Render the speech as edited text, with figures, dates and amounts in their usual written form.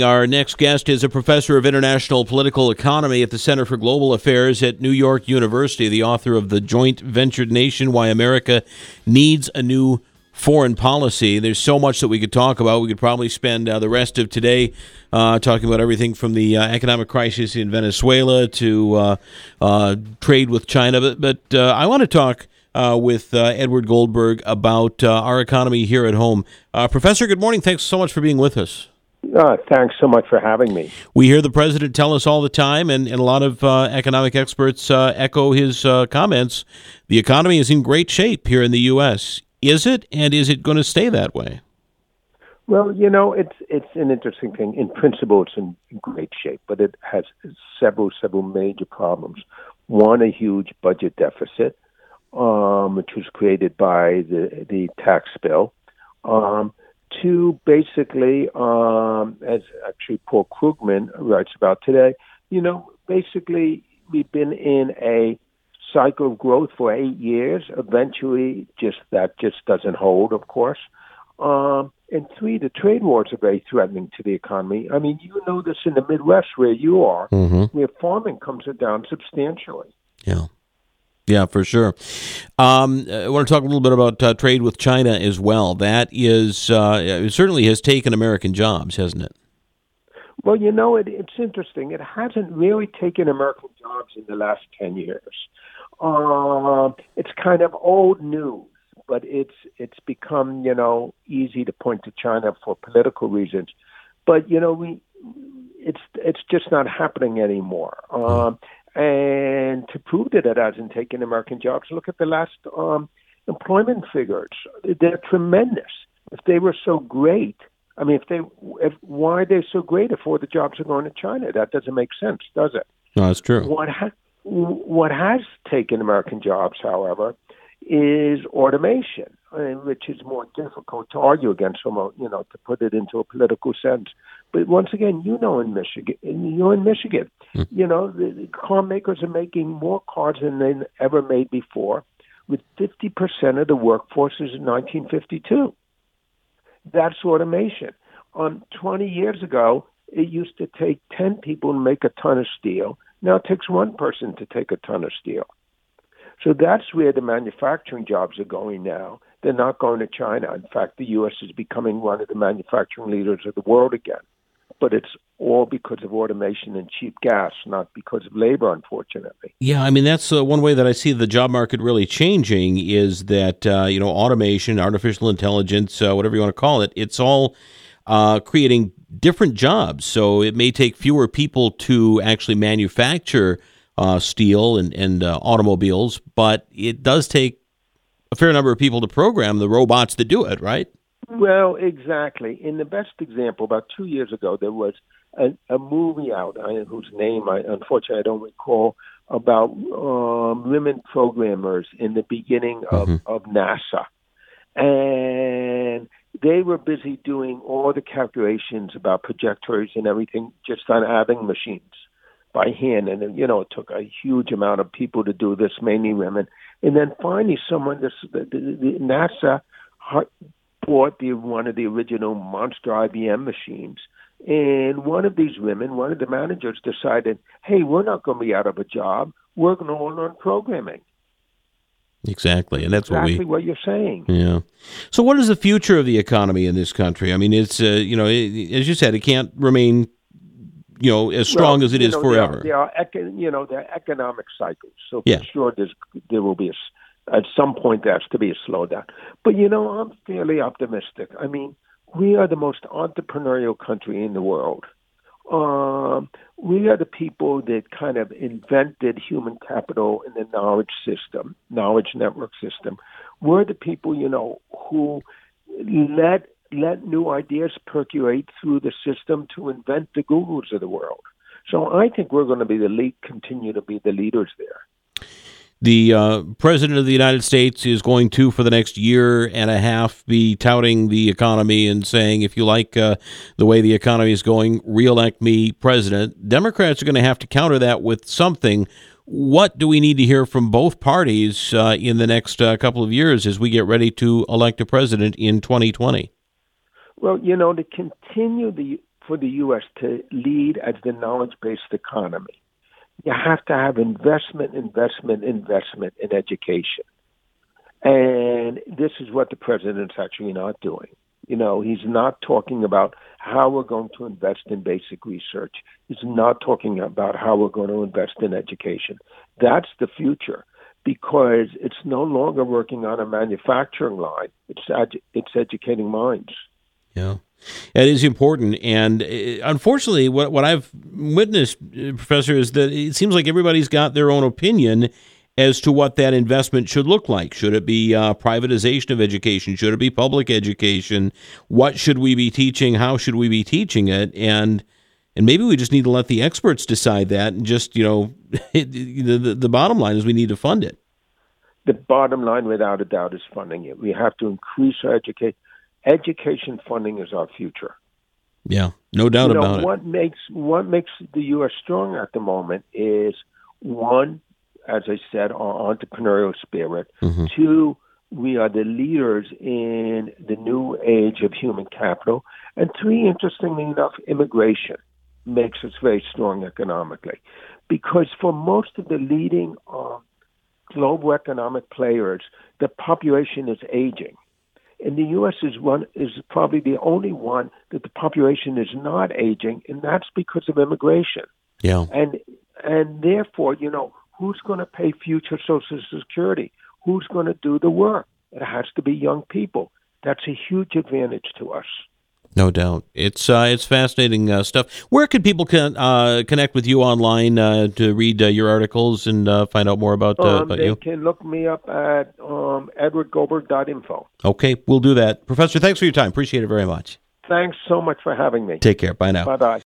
Our next guest is a professor of international political economy at the Center for Global Affairs at New York University, the author of The Joint Ventured Nation, Why America Needs a New Foreign Policy. There's so much that we could talk about. We could probably spend the rest of today talking about everything from the economic crisis in Venezuela to trade with China. But I want to talk with Edward Goldberg about our economy here at home. Professor, good morning. Thanks so much for being with us. Thanks so much for having me. We hear the president tell us all the time, and a lot of economic experts echo his comments. The economy is in great shape here in the U.S. Is it, and is it going to stay that way? Well, it's an interesting thing. In principle, it's in great shape, but it has several major problems. One, a huge budget deficit, which was created by the tax bill. Two, basically, as actually Paul Krugman writes about today, basically we've been in a cycle of growth for 8 years. Eventually, that doesn't hold, of course. And three, the trade wars are very threatening to the economy. I mean, you know this in the Midwest where you are, where farm incomes are down substantially. Yeah, for sure. I want to talk a little bit about trade with China as well. That is, it certainly has taken American jobs, hasn't it? Well, it's interesting. It hasn't really taken American jobs in the last 10 years. It's kind of old news, but it's become, easy to point to China for political reasons. But, it's just not happening anymore. And to prove that it hasn't taken American jobs, look at the last employment figures. They're tremendous. If they were so great, why are they so great if all the jobs are going to China? That doesn't make sense, does it? No, that's true. What has taken American jobs, however, is automation, which is more difficult to argue against, to put it into a political sense. But once again, in Michigan, the car makers are making more cars than they ever made before, with 50% of the workforce is in 1952. That's automation. 20 years ago, it used to take 10 people to make a ton of steel. Now it takes one person to take a ton of steel. So that's where the manufacturing jobs are going now. They're not going to China. In fact, the U.S. is becoming one of the manufacturing leaders of the world again. But it's all because of automation and cheap gas, not because of labor, unfortunately. Yeah, that's one way that I see the job market really changing is that, automation, artificial intelligence, whatever you want to call it, it's all creating different jobs. So it may take fewer people to actually manufacture steel and automobiles, but it does take a fair number of people to program the robots that do it, right? Well, exactly. In the best example, about 2 years ago, there was a movie out, whose name, unfortunately, I don't recall, about women programmers in the beginning of NASA. And they were busy doing all the calculations about projectors and everything just on adding machines by hand. And, it took a huge amount of people to do this, mainly women. And then finally the NASA bought one of the original monster IBM machines. And one of these women, one of the managers decided, hey, we're not going to be out of a job. We're going to learn programming. Exactly, and that's exactly what you're saying. Yeah. So what is the future of the economy in this country? It's, as you said, it can't remain, as strong as it is forever. There are economic cycles. So for sure there will be at some point there has to be a slowdown. But, I'm fairly optimistic. We are the most entrepreneurial country in the world. We are the people that kind of invented human capital in the knowledge network system. We're the people, who let new ideas percolate through the system to invent the Googles of the world. So I think we're going to continue to be the leaders there. The President of the United States is going to, for the next year and a half, be touting the economy and saying, if you like the way the economy is going, reelect me president. Democrats are going to have to counter that with something. What do we need to hear from both parties in the next couple of years as we get ready to elect a president in 2020? Well, to continue for the U.S. to lead as the knowledge-based economy, you have to have investment in education. And this is what the president's actually not doing. He's not talking about how we're going to invest in basic research. He's not talking about how we're going to invest in education. That's the future, because it's no longer working on a manufacturing line. It's educating minds. Yeah, it is important. And unfortunately, what I've witnessed, Professor, is that it seems like everybody's got their own opinion as to what that investment should look like. Should it be privatization of education? Should it be public education? What should we be teaching? How should we be teaching it? And maybe we just need to let the experts decide that. And just, the bottom line is we need to fund it. The bottom line, without a doubt, is funding it. We have to increase our education. Education funding is our future. Yeah, no doubt about it. What makes the U.S. strong at the moment is, one, as I said, our entrepreneurial spirit. Mm-hmm. Two, we are the leaders in the new age of human capital. And three, interestingly enough, immigration makes us very strong economically. Because for most of the leading global economic players, the population is aging. And the U.S. is probably the only one that the population is not aging, and that's because of immigration. Yeah. And therefore, who's going to pay future Social Security? Who's going to do the work? It has to be young people. That's a huge advantage to us. No doubt. It's fascinating stuff. Where could people connect with you online to read your articles and find out more about you? They can look me up at edwardgoldberg.info. Okay, we'll do that. Professor, thanks for your time. Appreciate it very much. Thanks so much for having me. Take care. Bye now. Bye-bye.